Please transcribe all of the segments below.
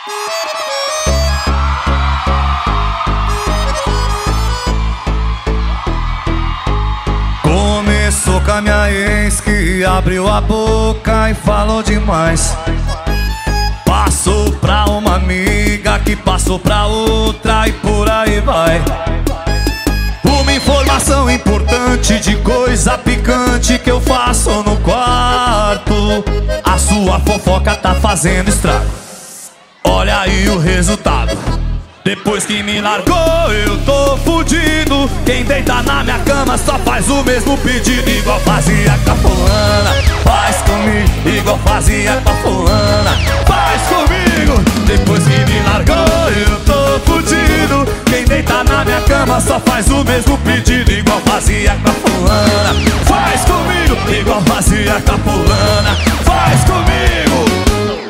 Começou com a minha ex que abriu a boca e falou demais. Passou pra uma amiga que passou pra outra e por aí vai. Uma informação importante de coisa picante que eu faço no quarto. A sua fofoca tá fazendo estrago. Olha aí o resultado. Depois que me largou eu tô fudido. Quem deita na minha cama só faz o mesmo pedido. Igual fazia com a fulana, faz comigo. Igual fazia com a fulana, faz comigo. Depois que me largou eu tô fudido. Quem deita na minha cama só faz o mesmo pedido. Igual fazia com a fulana, faz comigo. Igual fazia com a fulana, faz comigo.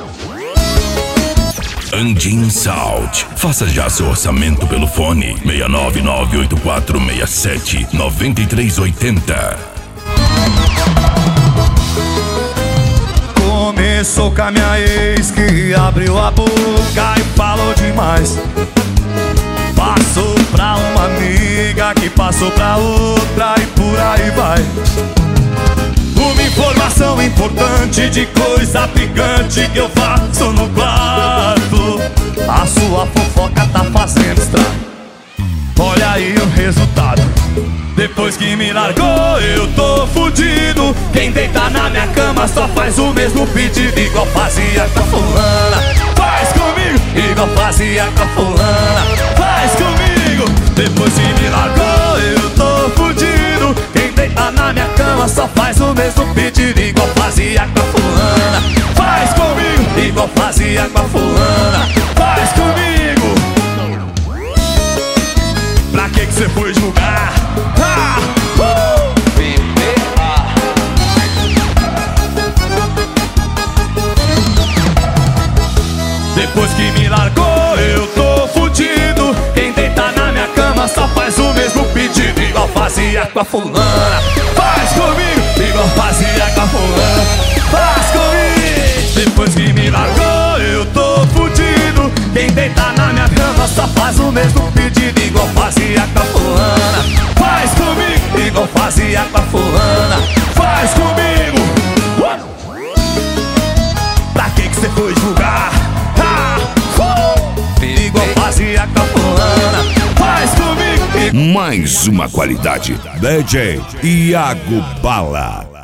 Andin Salt. Faça já seu orçamento pelo fone 69984679380. Começou com a minha ex que abriu a boca e falou demais. Passou pra uma amiga que passou pra outra e por aí vai. Uma informação importante de coisa picante que eu faço no quarto. A sua fofoca tá fazendo estrago. Olha aí o resultado. Depois que me largou eu tô fudido. Quem deita na minha cama só faz o mesmo pedido. Igual fazia com a fulana, faz comigo. Igual fazia com a fulana, faz comigo. Depois que me largou eu tô fudido. Quem deita na minha cama só faz o mesmo pedido. Igual fazia com a fulana, faz comigo. Igual fazia com a fulana, faz comigo. Pra que você foi julgar? Depois que me largou eu tô fudido. Quem deita na minha cama só faz o mesmo pedido. Igual fazia com a fulana, faz comigo. Igual fazia com a fulana, faz comigo. Depois que me largou eu tô fudido. Quem deita na minha cama só faz o mesmo pedido. Igual fazia com a fulana, faz comigo. Igual fazia com a fulana, faz comigo. Pra que você foi julgar? Igual fazia com a fulana, faz comigo. Mais uma qualidade. DJ Iago Bala.